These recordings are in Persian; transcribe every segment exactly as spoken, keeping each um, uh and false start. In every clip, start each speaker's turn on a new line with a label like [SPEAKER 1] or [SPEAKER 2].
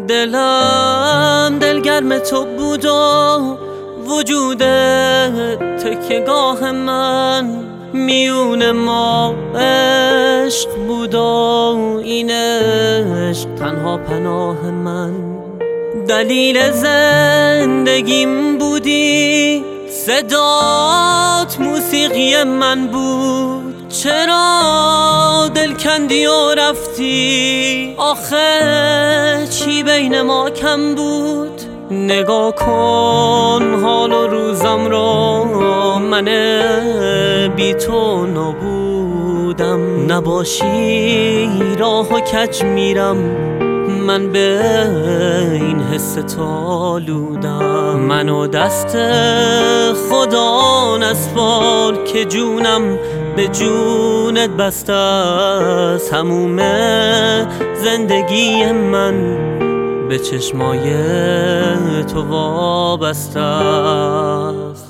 [SPEAKER 1] دلم دلگرم تو بود و وجودت تکیه‌گاه من، میون ما عشق بود و این عشق تنها پناه من. دلیل زندگیم بودی، صدات موسیقی من بود. چرا دل کندی و رفتی؟ آخه چی بین ما کم بود؟ نگاه کن حال و روزم رو، من بی تو نبودم. نباشی راه و کج میرم، من به این حس تالودم. منو دست خدا نسپار که جونم به جونت بسته است. هموم زندگی من به چشمای تو وابسته است.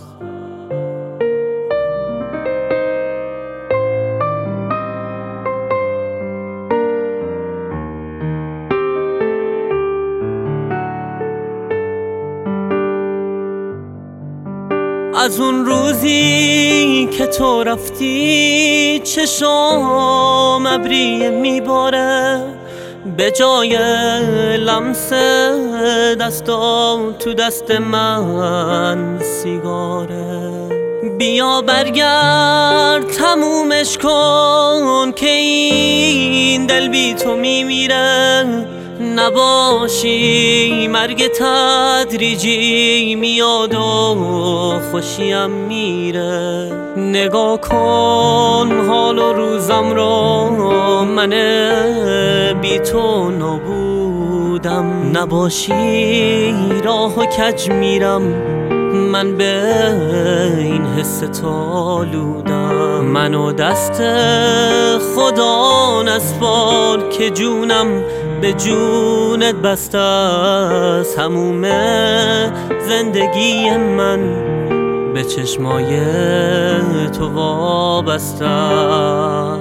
[SPEAKER 1] از اون روزی که تو رفتی چشام ابری میباره، به جای لمس دستام تو دست من سیگاره. بیا برگرد تمومش کن که این دل بی تو میمیره. نباشی مرگ تدریجی میاد و خوشیم میره. نگاه کن حال و روزم رو، من بی تو نبودم. نباشی راه و کج میرم، من به این حس تالودم. منو دست خدا نسپار که جونم به جونت بسته است. هموم زندگی من به چشمای تو وابسته است.